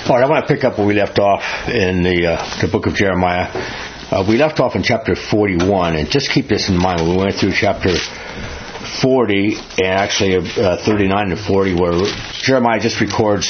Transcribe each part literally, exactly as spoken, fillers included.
All right, I want to pick up where we left off in the uh, the book of Jeremiah. Uh, we left off in chapter forty-one, and just keep this in mind. We went through chapter forty and actually uh, thirty-nine and forty, where Jeremiah just records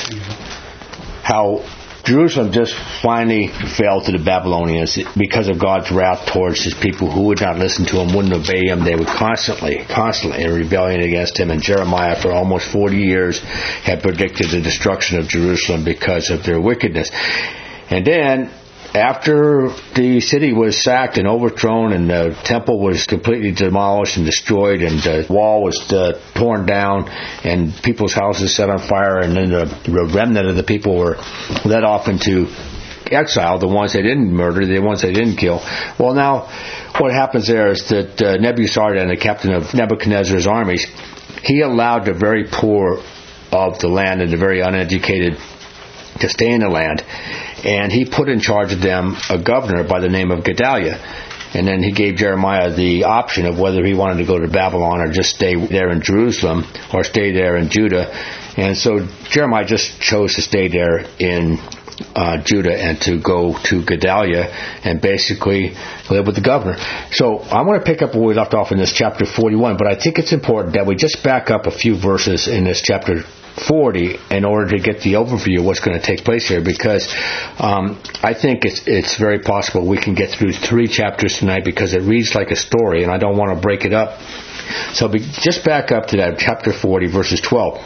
how Jerusalem just finally fell to the Babylonians because of God's wrath towards his people who would not listen to him, wouldn't obey him. They were constantly, constantly in rebellion against him. And Jeremiah, for almost forty years, had predicted the destruction of Jerusalem because of their wickedness. And then, after the city was sacked and overthrown and the temple was completely demolished and destroyed and the wall was uh, torn down and people's houses set on fire, and then the remnant of the people were led off into exile, the ones they didn't murder, the ones they didn't kill. Well, now what happens there is that uh, Nebuzaradan, the captain of Nebuchadnezzar's armies, he allowed the very poor of the land and the very uneducated to stay in the land. And he put in charge of them a governor by the name of Gedaliah. And then he gave Jeremiah the option of whether he wanted to go to Babylon or just stay there in Jerusalem or stay there in Judah. And so Jeremiah just chose to stay there in uh, Judah and to go to Gedaliah and basically live with the governor. So I want to pick up where we left off in this chapter forty-one, but I think it's important that we just back up a few verses in this chapter forty in order to get the overview of what's going to take place here, because um, I think it's it's very possible we can get through three chapters tonight because it reads like a story, and I don't want to break it up. So be, just back up to that chapter forty, verses twelve.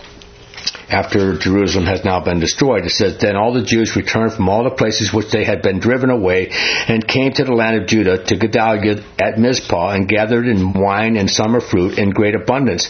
After Jerusalem has now been destroyed, it says, "Then all the Jews returned from all the places which they had been driven away, and came to the land of Judah, to Gedaliah at Mizpah, and gathered in wine and summer fruit in great abundance."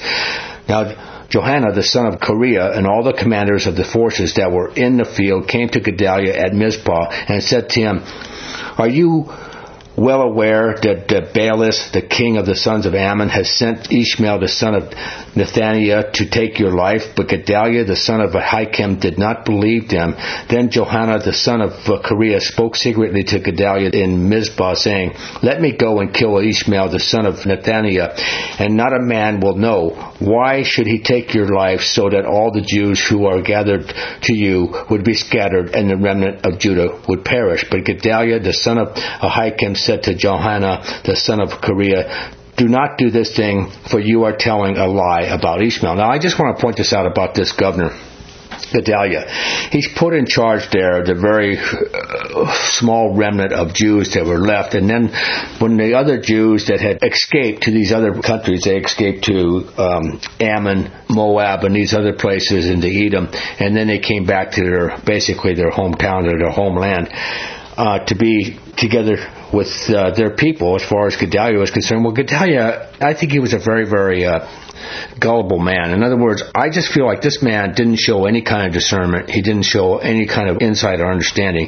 Now, Johanan, the son of Kareah, and all the commanders of the forces that were in the field came to Gedaliah at Mizpah and said to him, "Are you well aware that uh, Baalis, the king of the sons of Ammon, has sent Ishmael, the son of Nethaniah, to take your life?" But Gedaliah, the son of Ahikam, did not believe them. Then Johanan, the son of uh, Kareah, spoke secretly to Gedaliah in Mizpah, saying, "Let me go and kill Ishmael, the son of Nethaniah, and not a man will know. Why should he take your life, so that all the Jews who are gathered to you would be scattered, and the remnant of Judah would perish?" But Gedaliah, the son of Ahikam, said to Johanan, the son of Kareah, "Do not do this thing, for you are telling a lie about Ishmael." Now, I just want to point this out about this governor, Gedaliah. He's put in charge there the very uh, small remnant of Jews that were left. And then when the other Jews that had escaped to these other countries, they escaped to um, Ammon, Moab, and these other places into Edom, and then they came back to their, basically their hometown or their homeland uh, to be together with uh, their people as far as Gedaliah was concerned. Well, Gedaliah, I think he was a very, very uh, gullible man. In other words, I just feel like this man didn't show any kind of discernment. He didn't show any kind of insight or understanding.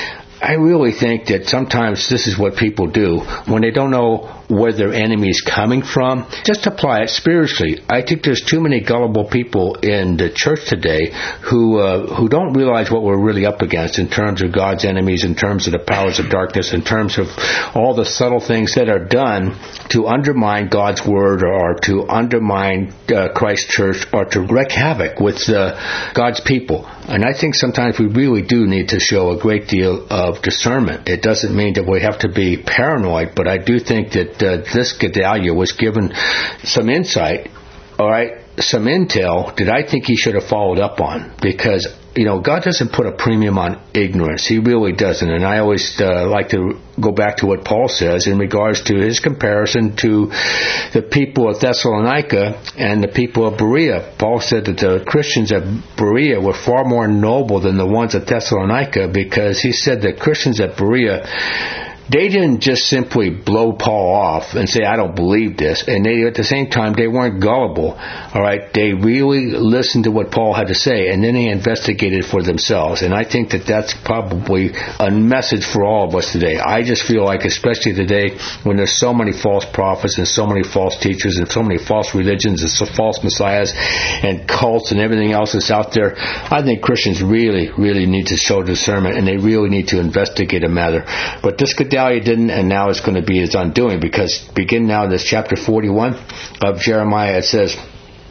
I really think that sometimes this is what people do when they don't know where their enemy is coming from. Just apply it spiritually. I think there's too many gullible people in the church today who uh, who don't realize what we're really up against in terms of God's enemies, in terms of the powers of darkness, in terms of all the subtle things that are done to undermine God's word or to undermine uh, Christ's church or to wreak havoc with uh, God's people. And I think sometimes we really do need to show a great deal of discernment. It doesn't mean that we have to be paranoid, but I do think that uh, this Gedaliah was given some insight, all right, some intel that I think he should have followed up on, because, you know, God doesn't put a premium on ignorance. He really doesn't. And I always uh, like to go back to what Paul says in regards to his comparison to the people of Thessalonica and the people of Berea. Paul said that the Christians at Berea were far more noble than the ones at Thessalonica, because he said that Christians at Berea, they didn't just simply blow Paul off and say, "I don't believe this." And they, at the same time, they weren't gullible. All right, they really listened to what Paul had to say, and then they investigated for themselves. And I think that that's probably a message for all of us today. I just feel like, especially today, when there's so many false prophets and so many false teachers and so many false religions and so false messiahs and cults and everything else that's out there, I think Christians really, really need to show discernment, and they really need to investigate a matter. But this could Gedaliah didn't, and now it's going to be his undoing, because begin now in this chapter forty-one of Jeremiah, it says,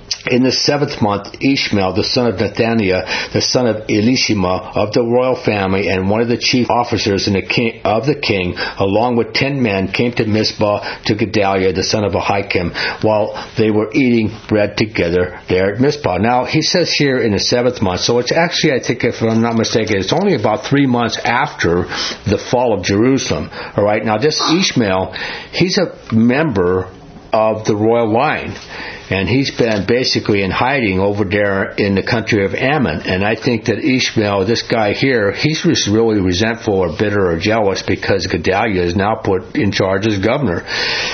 In the seventh month, Ishmael, the son of Nethaniah, the son of Elishama, of the royal family, and one of the chief officers in the king, of the king, along with ten men, came to Mizpah to Gedaliah, the son of Ahikam, while they were eating bread together there at Mizpah. Now, he says here in the seventh month, so it's actually, I think, if I'm not mistaken, it's only about three months after the fall of Jerusalem. All right, now this Ishmael, he's a member of the royal line. And he's been basically in hiding over there in the country of Ammon. And I think that Ishmael, this guy here, he's just really resentful or bitter or jealous because Gedaliah is now put in charge as governor.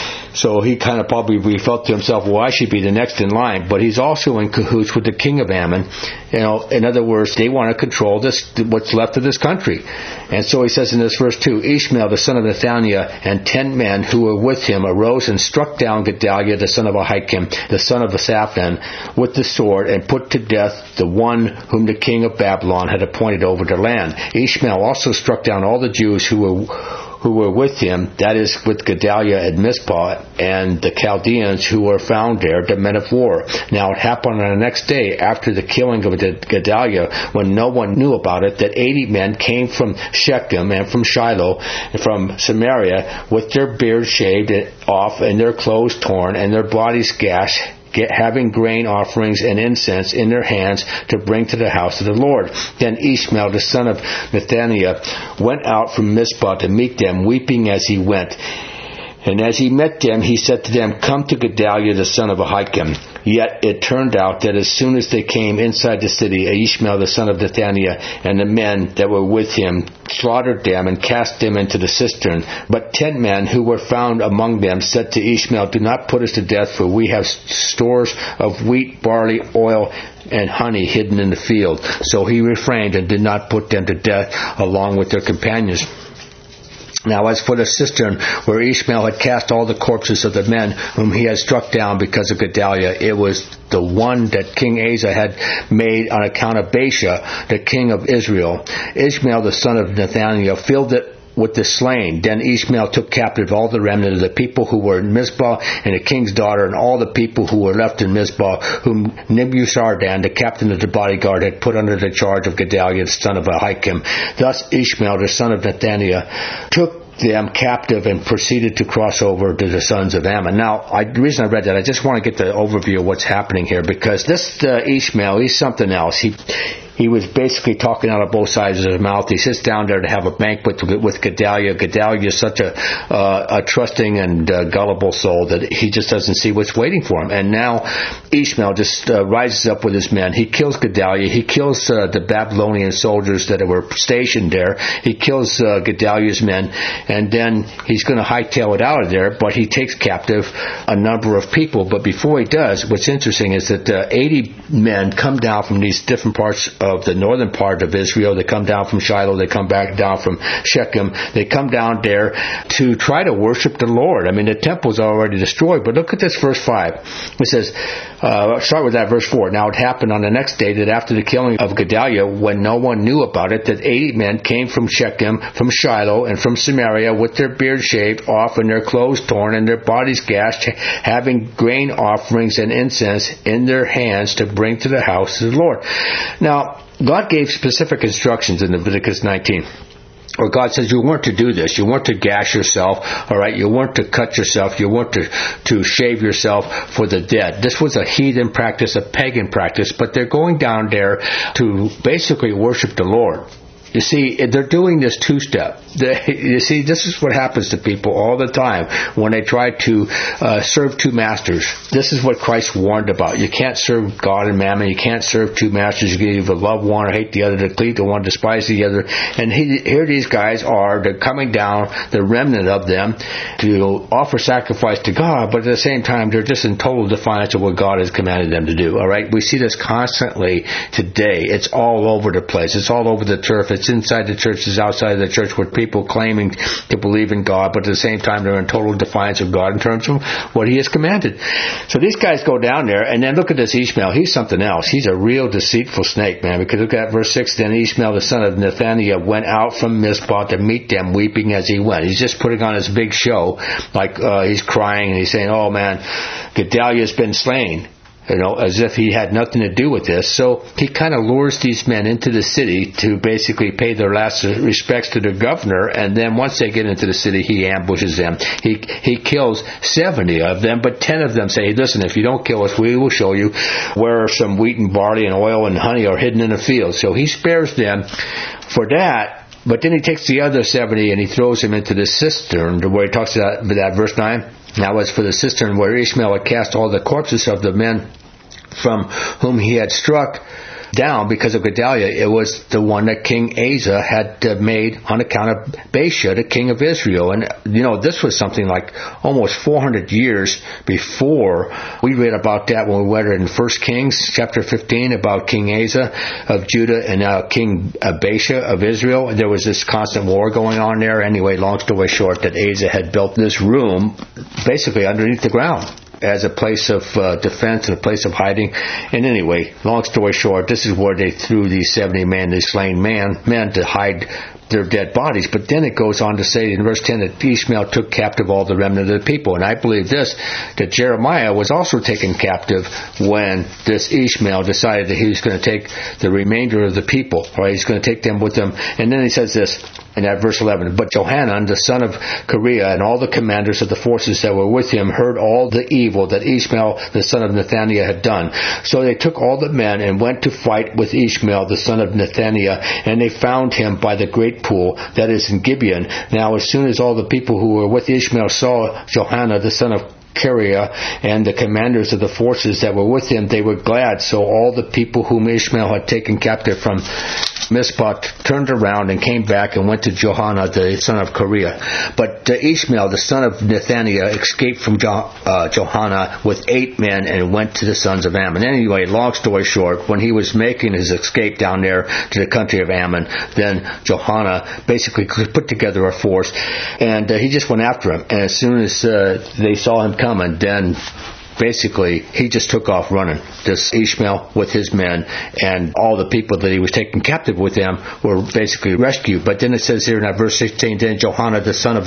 So he kind of probably felt to himself, well, I should be the next in line. But he's also in cahoots with the king of Ammon. You know, in other words, they want to control this, what's left of this country. And so he says in this verse two, Ishmael, the son of Nethaniah, and ten men who were with him arose and struck down Gedaliah, the son of Ahikam, the son of Shaphan, with the sword, and put to death the one whom the king of Babylon had appointed over the land. Ishmael also struck down all the Jews who were who were with him, that is, with Gedaliah at Mizpah, and the Chaldeans who were found there, the men of war. Now it happened on the next day, after the killing of Gedaliah, when no one knew about it, that eighty men came from Shechem and from Shiloh and from Samaria, with their beards shaved off and their clothes torn and their bodies gashed, Get, having grain offerings and incense in their hands to bring to the house of the Lord. Then Ishmael, the son of Nethaniah, went out from Mizpah to meet them, weeping as he went. And as he met them, he said to them, Come to Gedaliah, the son of Ahikam. Yet it turned out that as soon as they came inside the city, Ishmael, the son of Nethaniah, and the men that were with him slaughtered them and cast them into the cistern. But ten men who were found among them said to Ishmael, Do not put us to death, for we have stores of wheat, barley, oil, and honey hidden in the field. So he refrained and did not put them to death along with their companions. Now as for the cistern where Ishmael had cast all the corpses of the men whom he had struck down because of Gedaliah, it was the one that King Asa had made on account of Baasha, the king of Israel. Ishmael, the son of Nethaniah, filled it with the slain. Then Ishmael took captive all the remnant of the people who were in Mizpah, and the king's daughter, and all the people who were left in Mizpah, whom Nebuzaradan, the captain of the bodyguard, had put under the charge of Gedaliah, the son of Ahikam. Thus Ishmael, the son of Nethaniah, took them captive and proceeded to cross over to the sons of Ammon. Now, I, the reason I read that, I just want to get the overview of what's happening here, because this uh, Ishmael, he's something else. He He was basically talking out of both sides of his mouth. He sits down there to have a banquet with Gedaliah. Gedaliah is such a, uh, a trusting and uh, gullible soul that he just doesn't see what's waiting for him. And now Ishmael just uh, rises up with his men. He kills Gedaliah. He kills uh, the Babylonian soldiers that were stationed there. He kills uh, Gedaliah's men, and then he's going to hightail it out of there, but he takes captive a number of people. But before he does, what's interesting is that uh, eighty men come down from these different parts of of the northern part of Israel. They come down from Shiloh. They come back down from Shechem. They come down there to try to worship the Lord. I mean, the temple's already destroyed, but look at this verse five. It says, uh, start with that verse four. Now it happened on the next day that after the killing of Gedaliah, when no one knew about it, that eighty men came from Shechem, from Shiloh, and from Samaria with their beards shaved off and their clothes torn and their bodies gashed, having grain offerings and incense in their hands to bring to the house of the Lord. Now, God gave specific instructions in Leviticus nineteen. Or God says you weren't to do this. You weren't to gash yourself, all right? You weren't to cut yourself. You weren't to, to shave yourself for the dead. This was a heathen practice, a pagan practice, but they're going down there to basically worship the Lord. You see, they're doing this two-step. They, you see, this is what happens to people all the time when they try to uh, serve two masters. This is what Christ warned about. You can't serve God and mammon. You can't serve two masters. You can either love one or hate the other, to cleave to one, despise the other. And he, here these guys are. They're coming down, the remnant of them, to offer sacrifice to God, but at the same time, they're just in total defiance of what God has commanded them to do. All right? We see this constantly today. It's all over the place. It's all over the turf. It's inside the church, it's outside of the church, with people claiming to believe in God, but at the same time they're in total defiance of God in terms of what He has commanded. So these guys go down there, and then look at this Ishmael. He's something else. He's a real deceitful snake, man. Because look at verse six. Then Ishmael, the son of Nethaniah, went out from Mizpah to meet them, weeping as he went. He's just putting on his big show, like uh, he's crying and he's saying, "Oh man, Gedaliah's been slain." you know, as if he had nothing to do with this. So he kind of lures these men into the city to basically pay their last respects to the governor, and then once they get into the city, he ambushes them. He he kills seventy of them, but ten of them say, listen, if you don't kill us, we will show you where some wheat and barley and oil and honey are hidden in the field. So he spares them for that. But then he takes the other seventy and he throws them into the cistern, where he talks about that, verse nine. Now as for the cistern where Ishmael had cast all the corpses of the men from whom he had struck down because of Gedaliah, it was the one that King Asa had uh, made on account of Baasha, the king of Israel. And, you know, this was something like almost four hundred years before. We read about that when we read it in First Kings chapter fifteen about King Asa of Judah and uh, King uh, Baasha of Israel. There was this constant war going on there. Anyway, long story short, that Asa had built this room basically underneath the ground as a place of uh, defense and a place of hiding. And anyway, long story short, this is where they threw these seventy men, these slain man, men to hide their dead bodies. But then it goes on to say in verse ten that Ishmael took captive all the remnant of the people. And I believe this, that Jeremiah was also taken captive when this Ishmael decided that he was going to take the remainder of the people, or he's going to take them with him. And then he says this in that verse eleven, but Johanan, the son of Kareah, and all the commanders of the forces that were with him heard all the evil that Ishmael, the son of Nethaniah, had done. So they took all the men and went to fight with Ishmael, the son of Nethaniah, and they found him by the great pool that is in Gibeon. Now as soon as all the people who were with Ishmael saw Johanan, the son of Kareah, and the commanders of the forces that were with him, they were glad. So all the people whom Ishmael had taken captive from Mizpah turned around and came back and went to Johanan, the son of Kareah. But uh, Ishmael, the son of Nethaniah, escaped from jo- uh, Johanan with eight men and went to the sons of Ammon. Anyway, long story short, when he was making his escape down there to the country of Ammon, then Johanan basically put together a force, and uh, he just went after him. And as soon as uh, they saw him coming, then basically he just took off running. This Ishmael with his men, and all the people that he was taking captive with him were basically rescued. But then it says here in that verse sixteen, then Johanan, the son of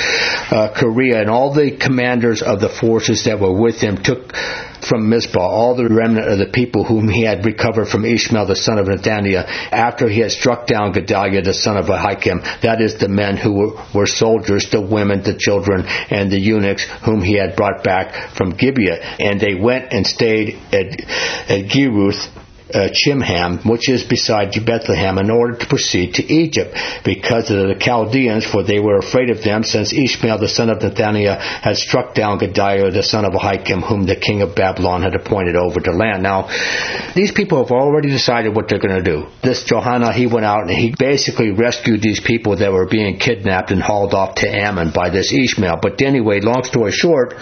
uh, Kareah, and all the commanders of the forces that were with him took from Mizpah all the remnant of the people whom he had recovered from Ishmael, the son of Nethaniah, after he had struck down Gedaliah, the son of Ahikam. That is the men who were, were soldiers, the women, the children, and the eunuchs whom he had brought back from Gibeah. And they went and stayed at, at Geruth, Uh, Chimham, which is beside Bethlehem, in order to proceed to Egypt because of the Chaldeans, for they were afraid of them, since Ishmael, the son of Nethaniah, had struck down Gedaliah, the son of Ahikam, whom the king of Babylon had appointed over the land. Now, these people have already decided what they're going to do. This Johanan, he went out and he basically rescued these people that were being kidnapped and hauled off to Ammon by this Ishmael. But anyway, long story short,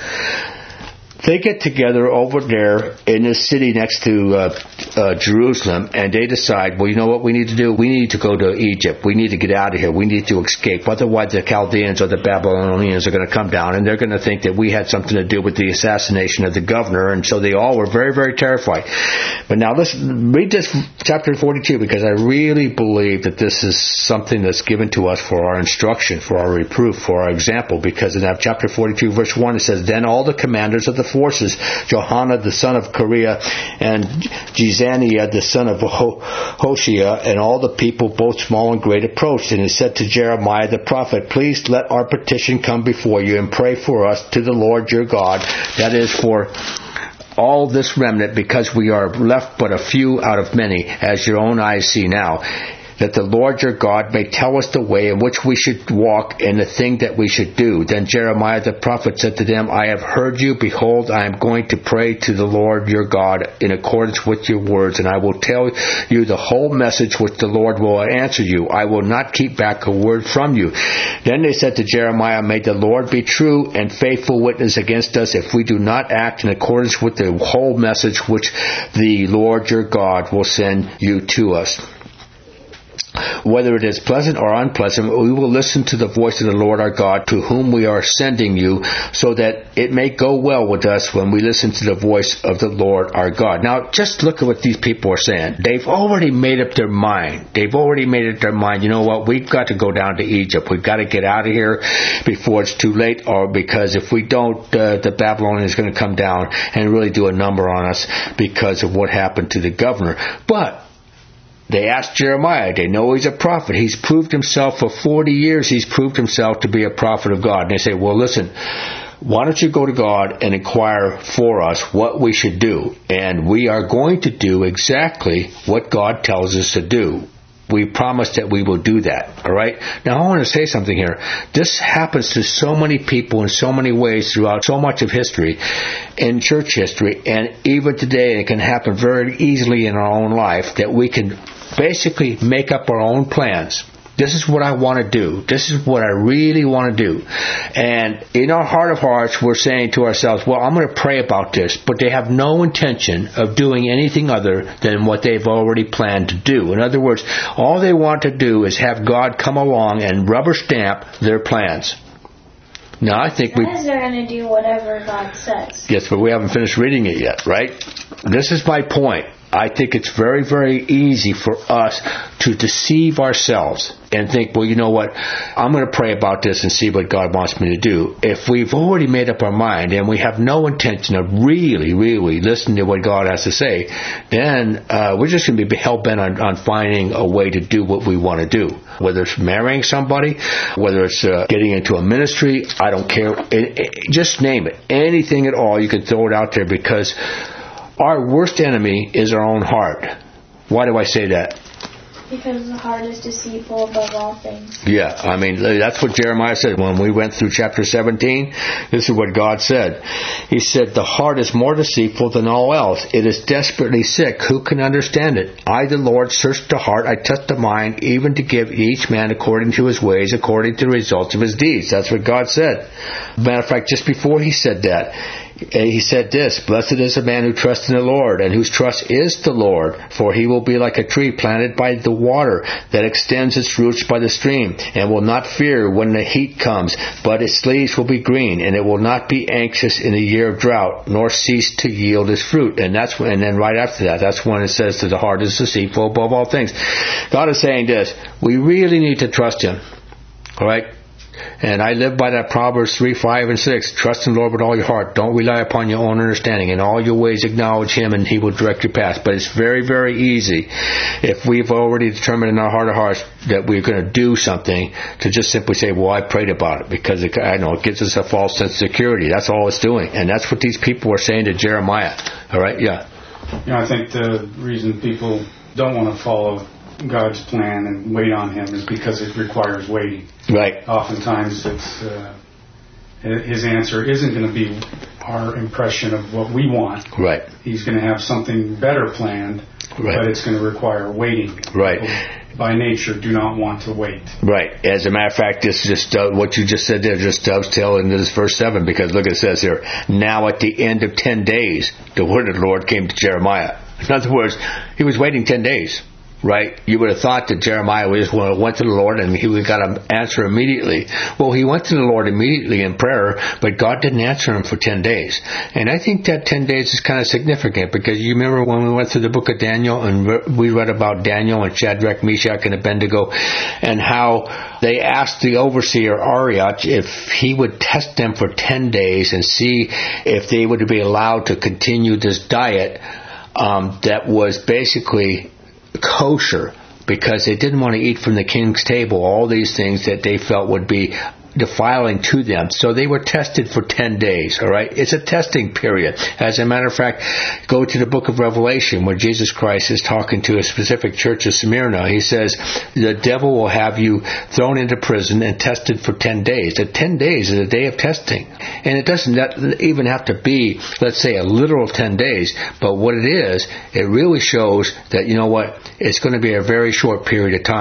they get together over there in this city next to uh, uh, Jerusalem, and they decide, well, you know what we need to do? We need to go to Egypt. We need to get out of here. We need to escape. Otherwise, the Chaldeans or the Babylonians are going to come down, and they're going to think that we had something to do with the assassination of the governor. And so they all were very, very terrified. But now let's read this chapter forty-two, because I really believe that this is something that's given to us for our instruction, for our reproof, for our example. Because in that chapter forty-two, verse one, it says, then all the commanders of the forces, Johanan, the son of Kareah, and Jezaniah, the son of Hoshea, and all the people, both small and great, approached. And he said to Jeremiah the prophet, please let our petition come before you, and pray for us to the Lord your God, that is for all this remnant, because we are left but a few out of many, as your own eyes see now, that the Lord your God may tell us the way in which we should walk and the thing that we should do. Then Jeremiah the prophet said to them, I have heard you. Behold, I am going to pray to the Lord your God in accordance with your words, and I will tell you the whole message which the Lord will answer you. I will not keep back a word from you. Then they said to Jeremiah, may the Lord be true and faithful witness against us if we do not act in accordance with the whole message which the Lord your God will send you to us. whether it is pleasant or unpleasant, we will listen to the voice of the Lord our God, to whom we are sending you, so that it may go well with us when we listen to the voice of the Lord our God. Now, just look at what these people are saying. They've already made up their mind. They've already made up their mind. You know what? We've got to go down to Egypt. We've got to get out of here before it's too late, or because if we don't, uh, the Babylonians is going to come down and really do a number on us because of what happened to the governor. But they asked Jeremiah. They know he's a prophet. He's proved himself for forty years. He's proved himself to be a prophet of God. And they say, well, listen, why don't you go to God and inquire for us what we should do? And we are going to do exactly what God tells us to do. We promise that we will do that. All right? Now, I want to say something here. This happens to so many people in so many ways throughout so much of history, in church history, and even today it can happen very easily in our own life, that we can basically make up our own plans. This is what I want to do. This is what I really want to do. And in our heart of hearts, we're saying to ourselves, well, I'm going to pray about this. But they have no intention of doing anything other than what they've already planned to do. In other words, all they want to do is have God come along and rubber stamp their plans. Now, I think we... Because they're going to do whatever God says. Yes, but we haven't finished reading it yet, right? This is my point. I think it's very, very easy for us to deceive ourselves and think, well, you know what, I'm going to pray about this and see what God wants me to do. If we've already made up our mind and we have no intention of really, really listening to what God has to say, then uh, we're just going to be hell-bent on, on finding a way to do what we want to do. Whether it's marrying somebody, whether it's uh, getting into a ministry, I don't care. It, it, just name it. Anything at all, you can throw it out there, because our worst enemy is our own heart. Why do I say that? Because the heart is deceitful above all things. Yeah, I mean, that's what Jeremiah said. When we went through chapter seventeen, this is what God said. He said, the heart is more deceitful than all else. It is desperately sick. Who can understand it? I, the Lord, search the heart. I test the mind, even to give each man according to his ways, according to the results of his deeds. That's what God said. Matter of fact, just before he said that, he said this, blessed is the man who trusts in the Lord, and whose trust is the Lord, for he will be like a tree planted by the water, that extends its roots by the stream, and will not fear when the heat comes, but its leaves will be green, and it will not be anxious in the year of drought, nor cease to yield its fruit. And that's when, and then right after that, that's when it says that the heart is deceitful above all things. God is saying this, we really need to trust Him. All right? And I live by that Proverbs three, five, and six. Trust in the Lord with all your heart. Don't rely upon your own understanding. In all your ways acknowledge Him, and He will direct your path. But it's very, very easy, if we've already determined in our heart of hearts that we're going to do something, to just simply say, well, I prayed about it. Because it, I know it gives us a false sense of security. That's all it's doing. And that's what these people are saying to Jeremiah. All right? Yeah. You know, I think the reason people don't want to follow God's plan and wait on Him is because it requires waiting. Right. Oftentimes, it's uh, His answer isn't going to be our impression of what we want. Right. He's going to have something better planned, right. But it's going to require waiting. Right. People, by nature, do not want to wait. Right. As a matter of fact, this just uh, what you just said there just dovetail into this verse seven, because look, it says here, now at the end of ten days, the word of the Lord came to Jeremiah. In other words, he was waiting ten days. Right? You would have thought that Jeremiah just went to the Lord and he would got an answer immediately. Well, he went to the Lord immediately in prayer, but God didn't answer him for ten days. And I think that ten days is kind of significant, because you remember when we went through the book of Daniel and we read about Daniel and Shadrach, Meshach, and Abednego, and how they asked the overseer Arioch if he would test them for ten days and see if they would be allowed to continue this diet um, that was basically kosher, because they didn't want to eat from the king's table all these things that they felt would be defiling to them. So they were tested for ten days, all right? It's a testing period. As a matter of fact, go to the book of Revelation where Jesus Christ is talking to a specific church of Smyrna. He says, the devil will have you thrown into prison and tested for ten days. The ten days is a day of testing. And it doesn't even have to be, let's say, a literal ten days, but what it is, it really shows that, you know what, it's going to be a very short period of time.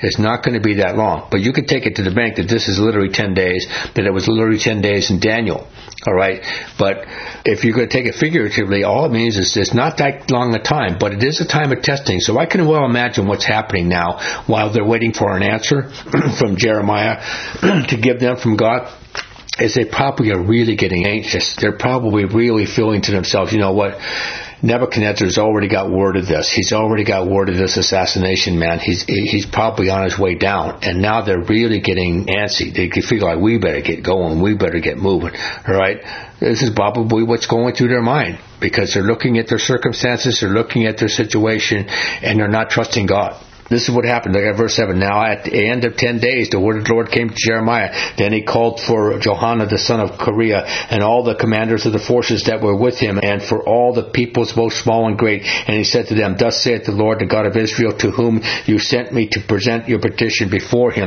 It's not going to be that long. But you can take it to the bank that this is literally ten days, that it was literally ten days in Daniel. All right? But if you're going to take it figuratively, all it means is it's not that long a time, but it is a time of testing. So I can well imagine what's happening now while they're waiting for an answer from Jeremiah to give them from God. Is they probably are really getting anxious. They're probably really feeling to themselves, you know what? Nebuchadnezzar's already got word of this. He's already got word of this assassination, man. He's he's probably on his way down. And now they're really getting antsy. They feel like, we better get going. We better get moving. All right? This is probably what's going through their mind, because they're looking at their circumstances, they're looking at their situation, and they're not trusting God. This is what happened. Look at verse seven. Now at the end of ten days, the word of the Lord came to Jeremiah. Then he called for Johanan the son of Kareah, and all the commanders of the forces that were with him, and for all the peoples, both small and great. And he said to them, Thus saith the Lord, the God of Israel, to whom you sent me to present your petition before him.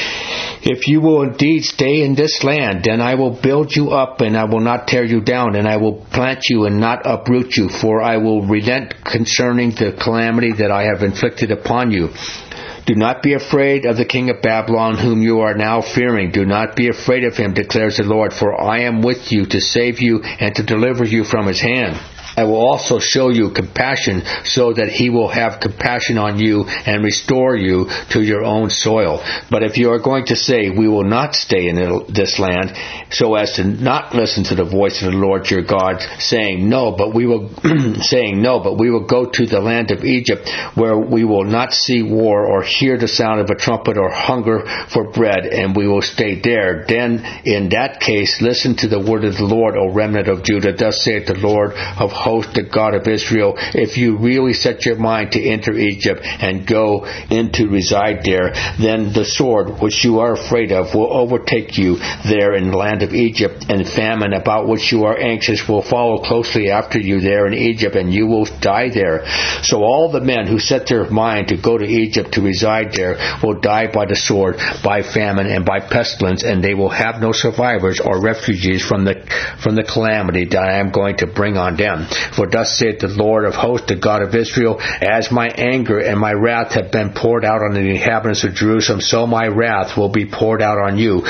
If you will indeed stay in this land, then I will build you up, and I will not tear you down, and I will plant you and not uproot you, for I will relent concerning the calamity that I have inflicted upon you. Do not be afraid of the king of Babylon, whom you are now fearing. Do not be afraid of him, declares the Lord, for I am with you to save you and to deliver you from his hand. I will also show you compassion, so that he will have compassion on you and restore you to your own soil. But if you are going to say, we will not stay in this land, so as to not listen to the voice of the Lord your God, saying no, but we will saying no, but we will go to the land of Egypt, where we will not see war or hear the sound of a trumpet or hunger for bread, and we will stay there. Then in that case, listen to the word of the Lord, O remnant of Judah. Thus saith the Lord of hosts, the God of Israel, if you really set your mind to enter Egypt and go in to reside there, then the sword which you are afraid of will overtake you there in the land of Egypt, and famine about which you are anxious will follow closely after you there in Egypt, and you will die there. So all the men who set their mind to go to Egypt to reside there will die by the sword, by famine, and by pestilence, and they will have no survivors or refugees from the from the calamity that I am going to bring on them. For thus saith the Lord of hosts, the God of Israel, as my anger and my wrath have been poured out on the inhabitants of Jerusalem, so my wrath will be poured out on you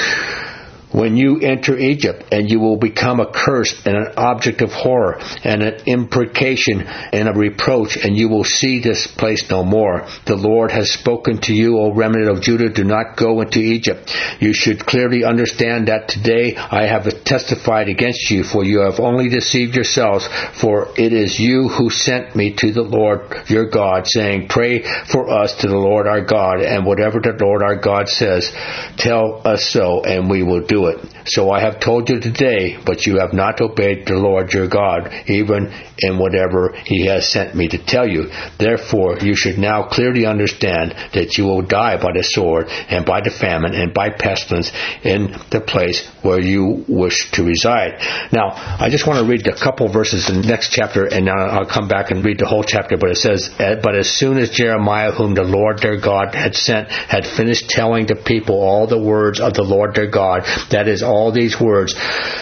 when you enter Egypt, and you will become a curse and an object of horror and an imprecation and a reproach, and you will see this place no more. The Lord has spoken to you, O remnant of Judah, do not go into Egypt. You should clearly understand that today I have testified against you, for you have only deceived yourselves, for it is you who sent me to the Lord your God, saying, Pray for us to the Lord our God, and whatever the Lord our God says, tell us so, and we will do it. So I have told you today, but you have not obeyed the Lord your God, even in whatever he has sent me to tell you. Therefore, you should now clearly understand that you will die by the sword, and by the famine, and by pestilence in the place where you wish to reside. Now, I just want to read a couple verses in the next chapter, and now I'll come back and read the whole chapter. But it says, But as soon as Jeremiah, whom the Lord their God had sent, had finished telling the people all the words of the Lord their God, that is, all these words,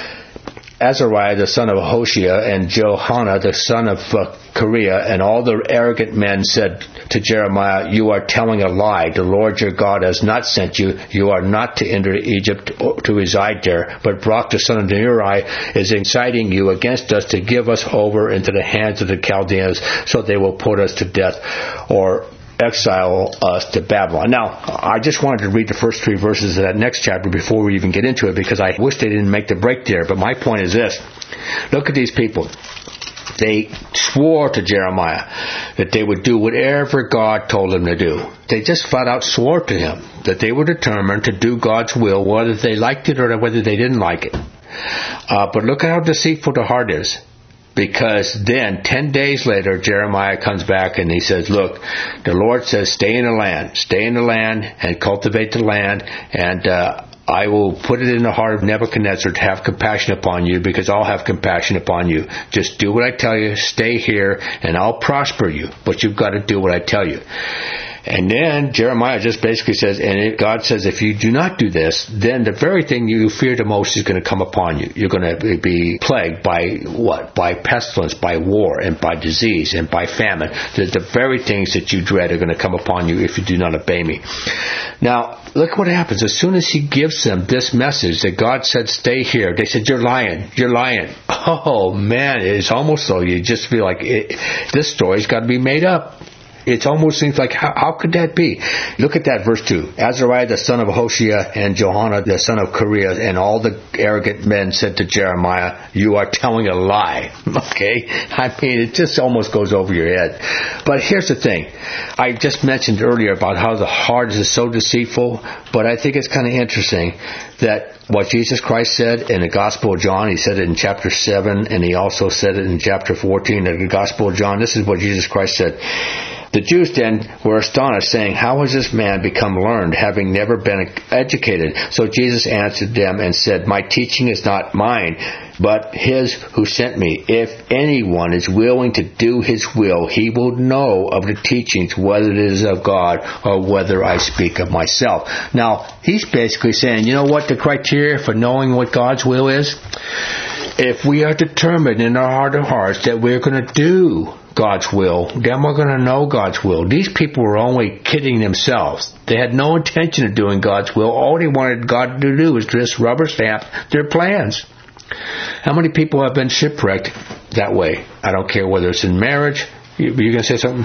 Azariah the son of Hoshea and Johanan the son of uh, Kareah and all the arrogant men said to Jeremiah, You are telling a lie. The Lord your God has not sent you. You are not to enter Egypt to reside there. But Barak the son of Neri is inciting you against us to give us over into the hands of the Chaldeans, so they will put us to death or exile us to Babylon. Now, I just wanted to read the first three verses of that next chapter before we even get into it, because I wish they didn't make the break there. But my point is this. Look at these people. They swore to Jeremiah that they would do whatever God told them to do. They just flat out swore to him that they were determined to do God's will, whether they liked it or whether they didn't like it. Uh, but look at how deceitful the heart is. Because then, ten days later, Jeremiah comes back and he says, look, the Lord says, stay in the land. Stay in the land and cultivate the land, and uh, I will put it in the heart of Nebuchadnezzar to have compassion upon you, because I'll have compassion upon you. Just do what I tell you, stay here, and I'll prosper you. But you've got to do what I tell you. And then Jeremiah just basically says, and it, God says, if you do not do this, then the very thing you fear the most is going to come upon you. You're going to be plagued by what? By pestilence, by war, and by disease, and by famine. The, the very things that you dread are going to come upon you if you do not obey me. Now, look what happens. As soon as he gives them this message that God said, stay here, they said, you're lying, you're lying. Oh, man, it's almost so you just feel like it, this story's got to be made up. It almost seems like, how, how could that be? Look at that, verse two. Azariah the son of Hoshea and Johanna the son of Kareah and all the arrogant men said to Jeremiah, you are telling a lie. Okay? I mean, it just almost goes over your head. But here's the thing. I just mentioned earlier about how the heart is so deceitful, but I think it's kind of interesting that what Jesus Christ said in the Gospel of John, he said it in chapter seven, and he also said it in chapter fourteen of the Gospel of John. This is what Jesus Christ said. The Jews then were astonished, saying, how has this man become learned, having never been educated? So Jesus answered them and said, my teaching is not mine, but his who sent me. If anyone is willing to do his will, he will know of the teachings, whether it is of God or whether I speak of myself. Now, he's basically saying, you know what the criteria for knowing what God's will is? If we are determined in our heart of hearts that we're going to do God's will, then we're going to know God's will. These people were only kidding themselves. They had no intention of doing God's will. All they wanted God to do was just rubber stamp their plans. How many people have been shipwrecked that way? I don't care whether it's in marriage. You, you going to say something?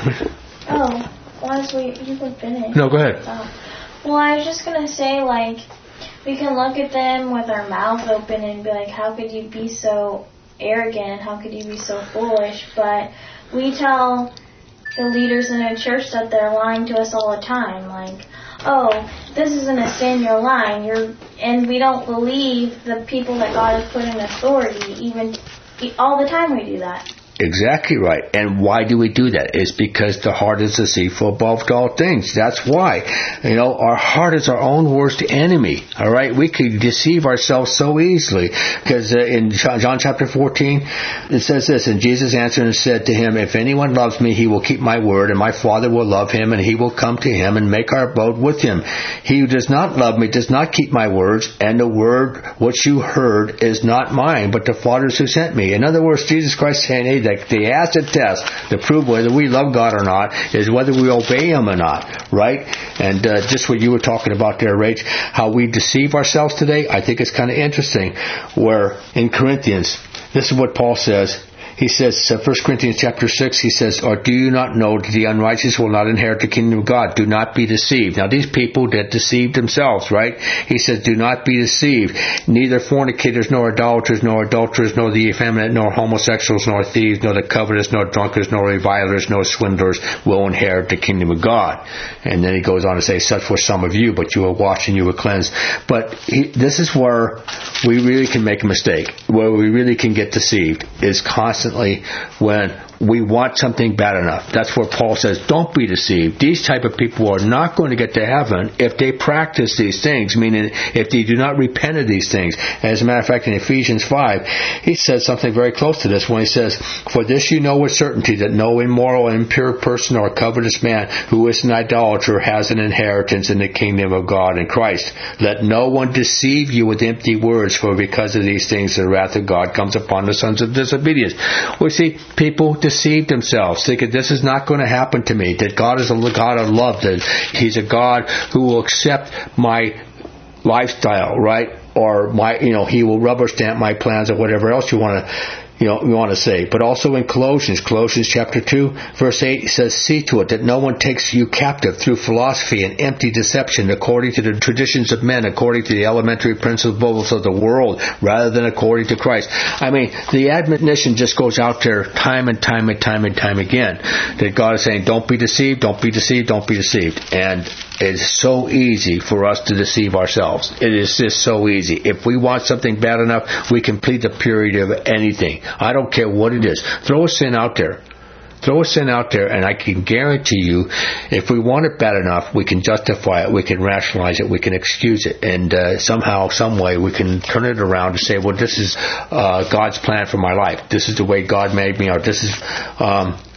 Oh, Leslie, you can finish. No, go ahead. Oh. Well, I was just going to say, like, we can look at them with our mouth open and be like, how could you be so arrogant? How could you be so foolish? But we tell the leaders in a church that they're lying to us all the time. Like, oh, this isn't a sin, you're lying. You're, and we don't believe the people that God has put in authority. Even all the time we do that. Exactly right. And why do we do that? It's because the heart is deceitful above all things. That's why. You know, our heart is our own worst enemy. All right? We could deceive ourselves so easily. Because uh, in John chapter fourteen, it says this, and Jesus answered and said to him, if anyone loves me, he will keep my word, and my Father will love him, and he will come to him and make our abode with him. He who does not love me does not keep my words, and the word which you heard is not mine, but the Father's who sent me. In other words, Jesus Christ saying, hey, that the acid test to prove whether we love God or not is whether we obey Him or not, right? And uh, just what you were talking about there, Rach, how we deceive ourselves today, I think it's kind of interesting. Where in Corinthians, this is what Paul says. He says, uh, First Corinthians chapter six, he says, or do you not know that the unrighteous will not inherit the kingdom of God? Do not be deceived. Now these people that deceived themselves, right? He says, do not be deceived. Neither fornicators, nor idolaters, nor adulterers, nor the effeminate, nor homosexuals, nor thieves, nor the covetous, nor drunkards, nor revilers, nor swindlers will inherit the kingdom of God. And then he goes on to say, such were some of you, but you were washed and you were cleansed. But he, this is where we really can make a mistake, where we really can get deceived, is constantly when we want something bad enough. That's where Paul says, don't be deceived. These type of people are not going to get to heaven if they practice these things, meaning if they do not repent of these things. As a matter of fact, in Ephesians five, he says something very close to this when he says, for this you know with certainty that no immoral, impure person or covetous man who is an idolater has an inheritance in the kingdom of God in Christ. Let no one deceive you with empty words, for because of these things the wrath of God comes upon the sons of disobedience. We see people deceive themselves, thinking this is not going to happen to me, that God is a God of love, that He's a God who will accept my lifestyle, right? Or my, you know, He will rubber stamp my plans or whatever else you want to, you know, you want to say. But also in Colossians, Colossians chapter two, verse eight, it says, see to it that no one takes you captive through philosophy and empty deception, according to the traditions of men, according to the elementary principles of the world, rather than according to Christ. I mean, the admonition just goes out there time and time and time and time again, that God is saying, don't be deceived, don't be deceived, don't be deceived. And it's so easy for us to deceive ourselves. It is just so easy. If we want something bad enough, we can plead the purity of anything. I don't care what it is. Throw a sin out there. Throw a sin out there, and I can guarantee you, if we want it bad enough, we can justify it, we can rationalize it, we can excuse it, and uh, somehow, some way, we can turn it around and say, well, this is uh, God's plan for my life. This is the way God made me, or this is um,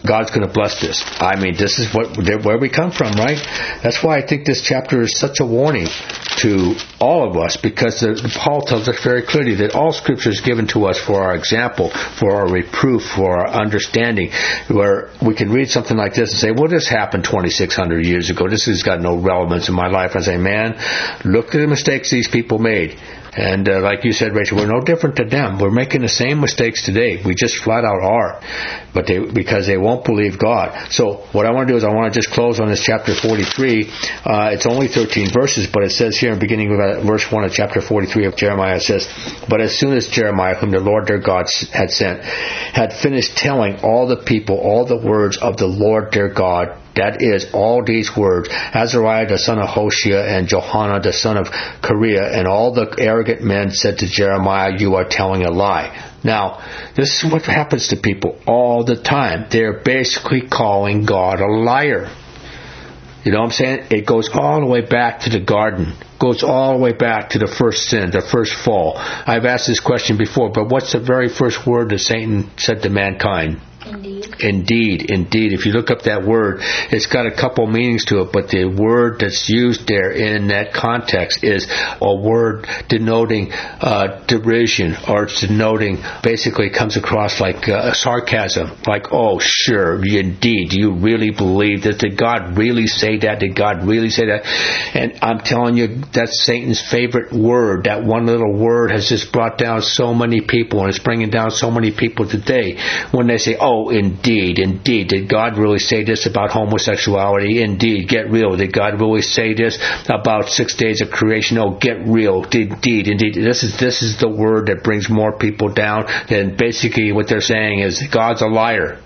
God's going to bless this. I mean, this is what where we come from, right? That's why I think this chapter is such a warning to all of us, because the, the Paul tells us very clearly that all Scripture is given to us for our example, for our reproof, for our understanding, where we can read something like this and say, well, this happened twenty-six hundred years ago. This has got no relevance in my life. I say, man, look at the mistakes these people made. And uh, like you said, Rachel, we're no different than them. We're making the same mistakes today. We just flat out are, but they because they won't believe God. So what I want to do is I want to just close on this chapter forty-three. Uh, it's only thirteen verses, but it says here in the beginning of uh, verse one of chapter forty-three of Jeremiah, it says, "But as soon as Jeremiah, whom the Lord their God had sent, had finished telling all the people all the words of the Lord their God, that is, all these words, Azariah the son of Hoshea and Johanan the son of Kareah and all the arrogant men said to Jeremiah, you are telling a lie." Now, this is what happens to people all the time. They're basically calling God a liar. You know what I'm saying? It goes all the way back to the garden. Goes all the way back to the first sin, the first fall. I've asked this question before, but what's the very first word that Satan said to mankind? Indeed. Indeed, indeed. If you look up that word, it's got a couple meanings to it, but the word that's used there in that context is a word denoting uh, derision, or it's denoting, basically comes across like uh, sarcasm, like, oh, sure, indeed, do you really believe that? Did God really say that? Did God really say that? And I'm telling you, that's Satan's favorite word. That one little word has just brought down so many people, and it's bringing down so many people today when they say, oh, indeed, indeed, did God really say this about homosexuality? Indeed, get real. Did God really say this about six days of creation? Oh, get real. Indeed, indeed. This is this is the word that brings more people down than basically what they're saying is God's a liar.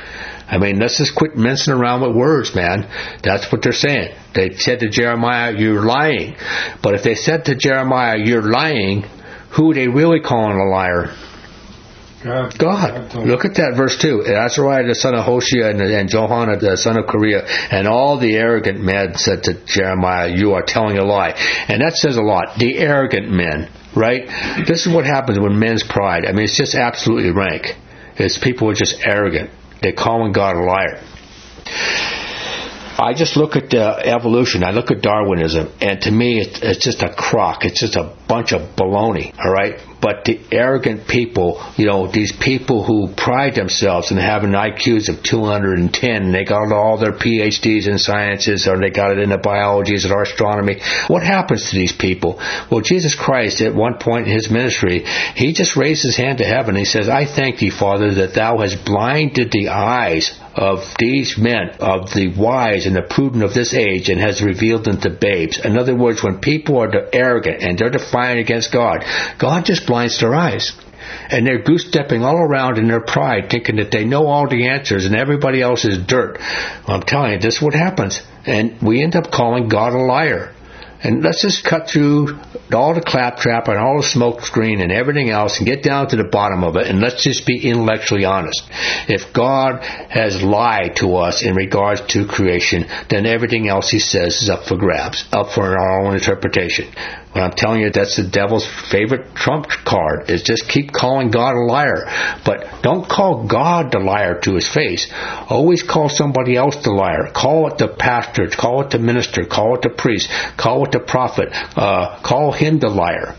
I mean, let's just quit messing around with words, man. That's what they're saying. They said to Jeremiah, you're lying. But if they said to Jeremiah, you're lying, who are they really calling a liar? God. God. God Look at that verse two. Azariah the son of Hoshea and, and Johanan the son of Kareah and all the arrogant men said to Jeremiah, you are telling a lie. And that says a lot. The arrogant men, right? This is what happens when men's pride. I mean, it's just absolutely rank. It's people are just arrogant. They're calling God a liar. I just look at uh, evolution. I look at Darwinism, and to me, it, it's just a crock. It's just a bunch of baloney, all right? But the arrogant people, you know, these people who pride themselves in having I Qs of two hundred ten, and they got all their P H Ds in sciences, or they got it in the biologies or astronomy. What happens to these people? Well, Jesus Christ, at one point in his ministry, he just raised his hand to heaven. He says, I thank thee, Father, that thou hast blinded the eyes of these men, of the wise and the prudent of this age, and has revealed them to babes. In other words, when people are arrogant and they're defiant against God, God just blinds their eyes. And they're goose-stepping all around in their pride, thinking that they know all the answers and everybody else is dirt. Well, I'm telling you, this is what happens. And we end up calling God a liar. And let's just cut through all the claptrap and all the smoke screen and everything else and get down to the bottom of it, and let's just be intellectually honest. If God has lied to us in regards to creation, then everything else he says is up for grabs, up for our own interpretation. But I'm telling you, that's the devil's favorite trump card, is just keep calling God a liar. But don't call God the liar to his face. Always call somebody else the liar. Call it the pastor, call it the minister, call it the priest, call it the prophet, uh, call him the liar.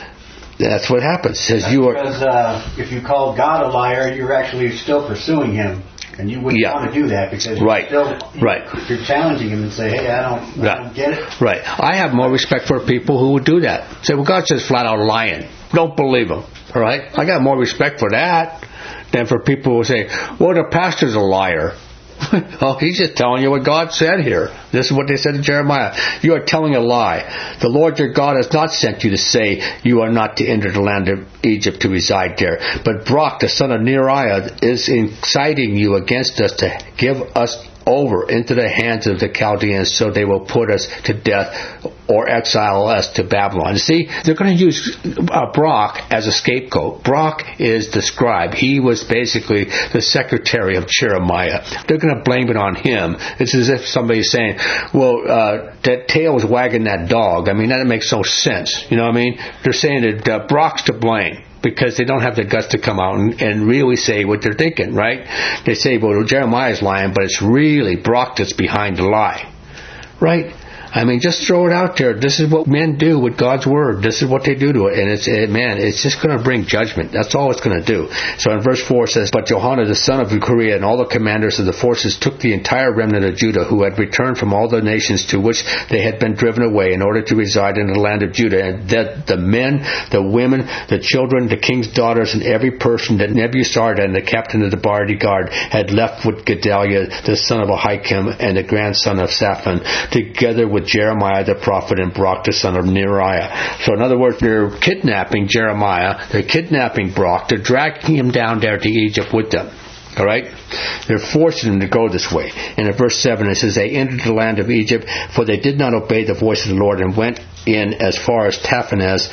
That's what happens. It says That's you are, because uh, if you call God a liar, you're actually still pursuing him. And you wouldn't yeah. want to do that because you're right. still you're, right. you're challenging him and say, hey, I don't, right. I don't get it. Right. I have more respect for people who would do that. Say, well, God says flat out lying. Don't believe him. All right? I got more respect for that than for people who say, well, the pastor's a liar. Oh, he's just telling you what God said here. This is what they said to Jeremiah. You are telling a lie. The Lord your God has not sent you to say you are not to enter the land of Egypt to reside there. But Brock, the son of Neriah, is inciting you against us to give us over into the hands of the Chaldeans, so they will put us to death or exile us to Babylon. You see, they're going to use uh, Brock as a scapegoat. Brock is the scribe. He was basically the secretary of Jeremiah. They're going to blame it on him. It's as if somebody's saying, well, uh, that tail was wagging that dog. I mean, that makes no sense. You know what I mean? They're saying that uh, Brock's to blame. because they don't have the guts to come out and, and really say what they're thinking, right? They say, well, Jeremiah's lying, but it's really Brock that's behind the lie, right? I mean, just throw it out there. This is what men do with God's Word. This is what they do to it. And it's, it, man, it's just going to bring judgment. That's all it's going to do. So in verse four it says, But Johanan, the son of Kareah, and all the commanders of the forces took the entire remnant of Judah, who had returned from all the nations to which they had been driven away, in order to reside in the land of Judah. And that the men, the women, the children, the king's daughters, and every person that Nebuzaradan, the captain of the bodyguard, had left with Gedaliah, the son of Ahikam, and the grandson of Shaphan, together with Jeremiah the prophet and Brock the son of Neriah. So in other words, they're kidnapping Jeremiah, they're kidnapping Brock, they're dragging him down there to Egypt with them. All right? They're forcing them to go this way. And in verse seven it says, They entered the land of Egypt, for they did not obey the voice of the Lord, and went in as far as Taphanes.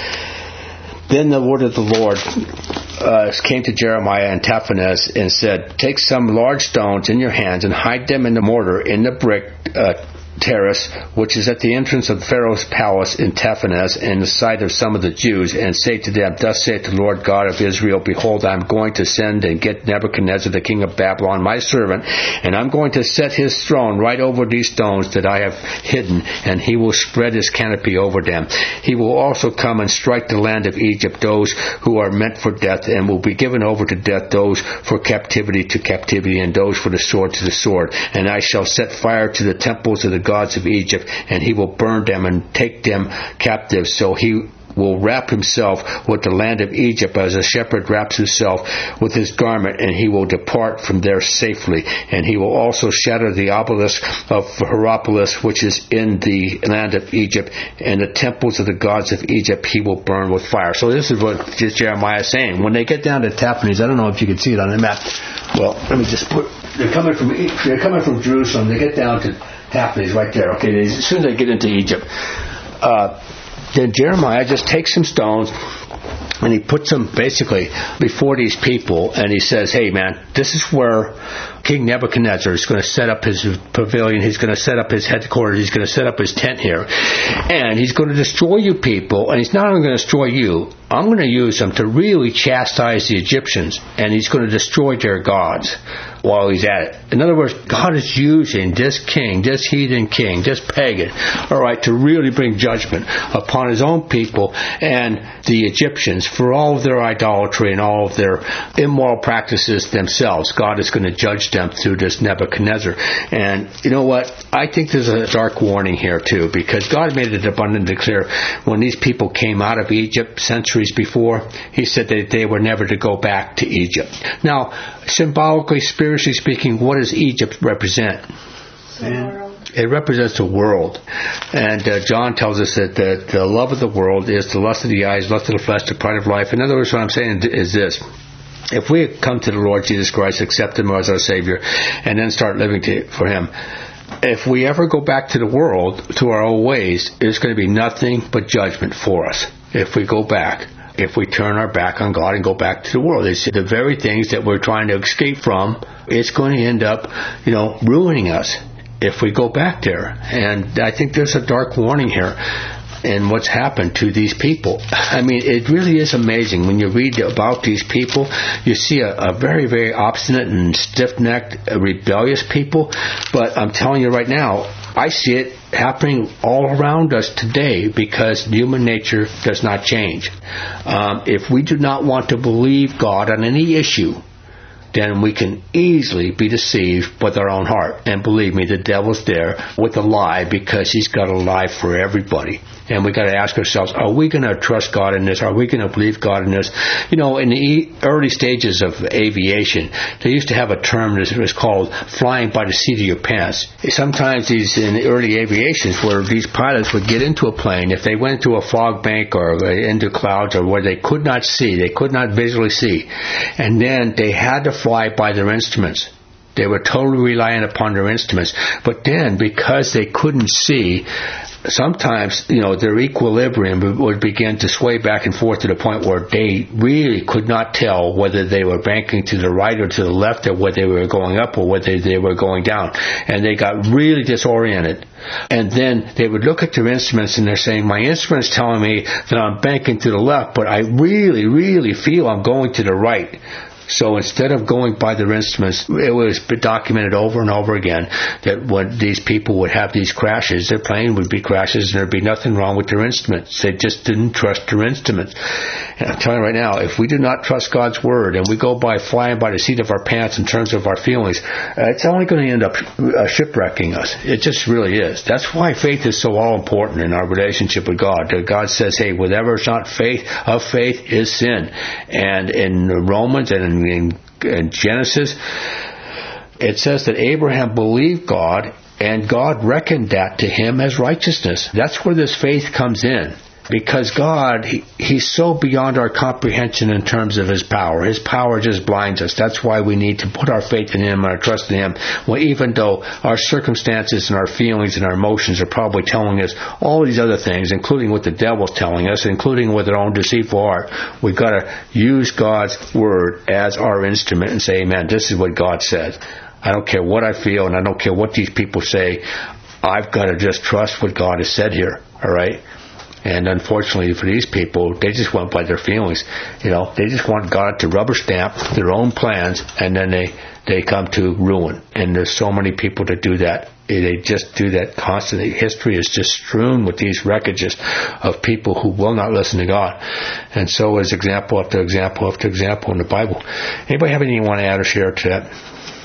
Then the word of the Lord uh, came to Jeremiah and Taphanes and said, Take some large stones in your hands and hide them in the mortar, in the brick uh, terrace, which is at the entrance of Pharaoh's palace in Taphanes, in the sight of some of the Jews, and say to them, Thus saith the Lord God of Israel, Behold, I am going to send and get Nebuchadnezzar the king of Babylon, my servant, and I'm going to set his throne right over these stones that I have hidden, and he will spread his canopy over them. He will also come and strike the land of Egypt, those who are meant for death, and will be given over to death, those for captivity to captivity, and those for the sword to the sword. And I shall set fire to the temples of the gods of Egypt, and he will burn them and take them captive. So he will wrap himself with the land of Egypt as a shepherd wraps himself with his garment, and he will depart from there safely. And he will also shatter the obelisk of Hierapolis, which is in the land of Egypt, and the temples of the gods of Egypt he will burn with fire. So this is what Jeremiah is saying. When they get down to Taphanes, I don't know if you can see it on the map. Well, let me just put, they're coming from, they're coming from Jerusalem. They get down to Taphanes right there. Okay, as soon as they get into Egypt, uh, then Jeremiah just takes some stones and he puts them basically before these people, and he says, hey man, this is where King Nebuchadnezzar is going to set up his pavilion, he's going to set up his headquarters, he's going to set up his tent here, and he's going to destroy you people, and he's not only going to destroy you, I'm going to use him to really chastise the Egyptians, and he's going to destroy their gods while he's at it. In other words, God is using this king, this heathen king, this pagan, all right, to really bring judgment upon his own people and the Egyptians for all of their idolatry and all of their immoral practices themselves. God is going to judge them through this Nebuchadnezzar. And you know what? I think there's a dark warning here too, because God made it abundantly clear when these people came out of Egypt centuries before, he said that they were never to go back to Egypt. Now, symbolically, spiritually speaking, what does Egypt represent? The world. It represents the world. And uh, John tells us that the, the love of the world is the lust of the eyes, lust of the flesh, the pride of life. In other words, what I'm saying is this. If we come to the Lord Jesus Christ, accept Him as our Savior, and then start living to, for Him, if we ever go back to the world, to our old ways, it's going to be nothing but judgment for us if we go back. If we turn our back on God and go back to the world, it's the very things that we're trying to escape from, it's going to end up, you know, ruining us if we go back there. And I think there's a dark warning here in what's happened to these people. I mean, it really is amazing. When you read about these people, you see a, a very, very obstinate and stiff-necked, rebellious people. But I'm telling you right now, I see it happening all around us today because human nature does not change. Um, if we do not want to believe God on any issue, then we can easily be deceived with our own heart. And believe me, the devil's there with a lie because he's got a lie for everybody. And we got to ask ourselves, are we going to trust God in this? Are we going to believe God in this? You know, in the early stages of aviation, they used to have a term that was called flying by the seat of your pants. Sometimes these, in the early aviations, where these pilots would get into a plane, if they went into a fog bank or into clouds or where they could not see, they could not visually see, and then they had to fly by their instruments. They were totally reliant upon their instruments. But then, because they couldn't see, sometimes, you know, their equilibrium would begin to sway back and forth to the point where they really could not tell whether they were banking to the right or to the left, or whether they were going up or whether they were going down. And they got really disoriented. And then they would look at their instruments and they're saying, my instrument's telling me that I'm banking to the left, but I really, really feel I'm going to the right. So instead of going by their instruments, it was documented over and over again that when these people would have these crashes, their plane would be crashes and there'd be nothing wrong with their instruments. They just didn't trust their instruments. And I'm telling you right now, if we do not trust God's Word and we go by flying by the seat of our pants in terms of our feelings, uh, it's only going to end up uh, shipwrecking us. It just really is. That's why faith is so all important in our relationship with God. God says, hey, whatever is not faith of faith is sin. And in Romans and in In, in Genesis, it says that Abraham believed God and God reckoned that to him as righteousness. That's where this faith comes in. Because God, he, He's so beyond our comprehension in terms of His power. His power just blinds us. That's why we need to put our faith in Him and our trust in Him. Well, even though our circumstances and our feelings and our emotions are probably telling us all these other things, including what the devil's telling us, including with our own deceitful heart, we've got to use God's Word as our instrument and say, amen, this is what God says. I don't care what I feel and I don't care what these people say. I've got to just trust what God has said here. All right? And unfortunately for these people, they just went by their feelings. You know, they just want God to rubber stamp their own plans, and then they, they come to ruin. And there's so many people that do that. They just do that constantly. History is just strewn with these wreckages of people who will not listen to God. And so is example after example after example in the Bible. Anybody have anything you want to add or share to that?